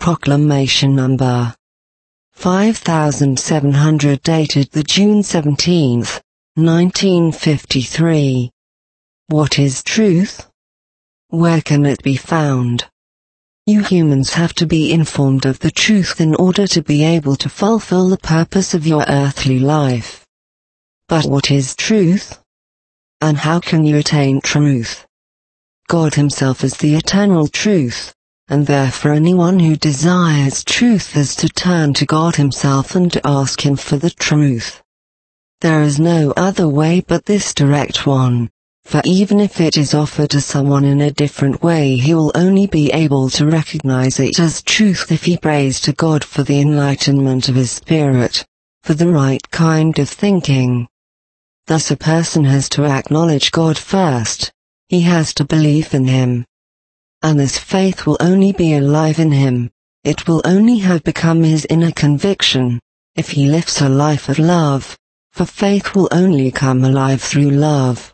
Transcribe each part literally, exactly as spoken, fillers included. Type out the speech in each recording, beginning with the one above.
Proclamation number five thousand seven hundred dated the June seventeenth, nineteen fifty-three. What is truth? Where can it be found? You humans have to be informed of the truth in order to be able to fulfill the purpose of your earthly life. But what is truth? And how can you attain truth? God Himself is the eternal truth, and therefore anyone who desires truth has to turn to God Himself and to ask Him for the truth. There is no other way but this direct one. For even if it is offered to someone in a different way, he will only be able to recognize it as truth if he prays to God for the enlightenment of his spirit, for the right kind of thinking. Thus a person has to acknowledge God first. He has to believe in Him. And this faith will only be alive in him, it will only have become his inner conviction, if he lives a life of love, for faith will only come alive through love.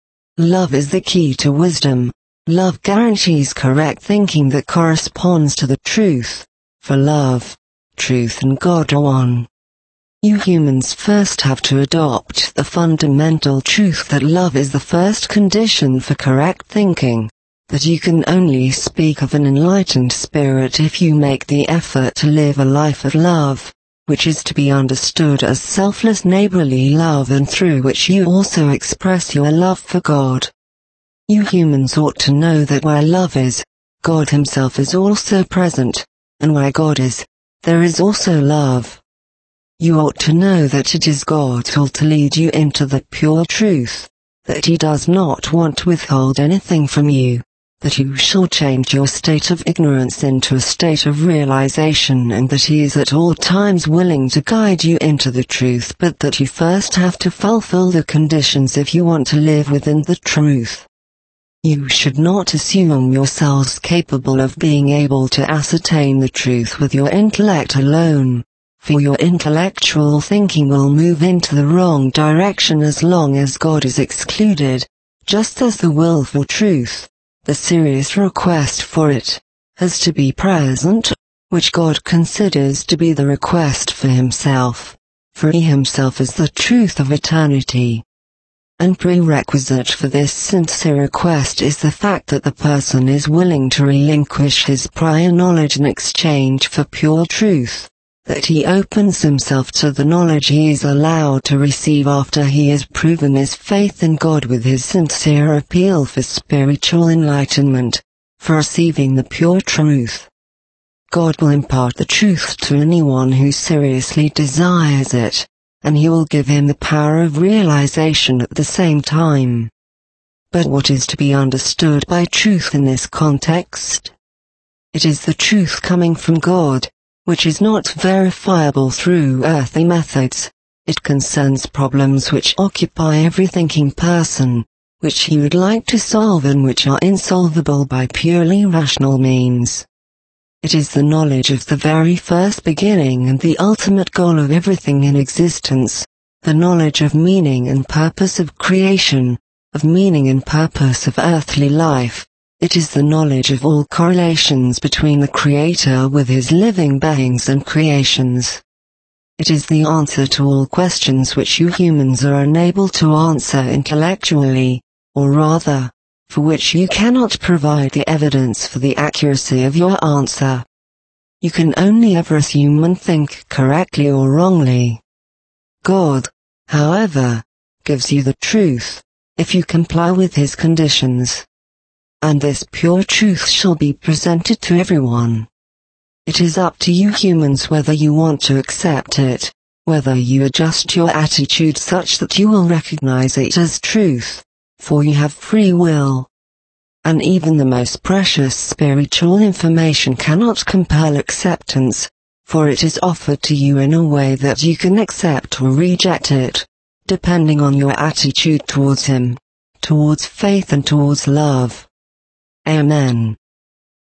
Love is the key to wisdom. Love guarantees correct thinking that corresponds to the truth, for love, truth and God are one. You humans first have to adopt the fundamental truth that love is the first condition for correct thinking, that you can only speak of an enlightened spirit if you make the effort to live a life of love, which is to be understood as selfless neighborly love, and through which you also express your love for God. You humans ought to know that where love is, God Himself is also present, and where God is, there is also love. You ought to know that it is God's will to lead you into the pure truth, that He does not want to withhold anything from you, that you shall change your state of ignorance into a state of realization, and that He is at all times willing to guide you into the truth, but that you first have to fulfill the conditions if you want to live within the truth. You should not assume yourselves capable of being able to ascertain the truth with your intellect alone, for your intellectual thinking will move into the wrong direction as long as God is excluded, just as the will for truth, the serious request for it, has to be present, which God considers to be the request for Himself, for He Himself is the truth of eternity. And prerequisite for this sincere request is the fact that the person is willing to relinquish his prior knowledge in exchange for pure truth, that he opens himself to the knowledge he is allowed to receive after he has proven his faith in God with his sincere appeal for spiritual enlightenment, for receiving the pure truth. God will impart the truth to anyone who seriously desires it, and He will give him the power of realization at the same time. But what is to be understood by truth in this context? It is the truth coming from God, which is not verifiable through earthly methods. It concerns problems which occupy every thinking person, which he would like to solve and which are insolvable by purely rational means. It is the knowledge of the very first beginning and the ultimate goal of everything in existence, the knowledge of meaning and purpose of creation, of meaning and purpose of earthly life. It is the knowledge of all correlations between the Creator with His living beings and creations. It is the answer to all questions which you humans are unable to answer intellectually, or rather, for which you cannot provide the evidence for the accuracy of your answer. You can only ever assume and think correctly or wrongly. God, however, gives you the truth, if you comply with His conditions. And this pure truth shall be presented to everyone. It is up to you humans whether you want to accept it, whether you adjust your attitude such that you will recognize it as truth, for you have free will. And even the most precious spiritual information cannot compel acceptance, for it is offered to you in a way that you can accept or reject it, depending on your attitude towards Him, towards faith and towards love. Amen.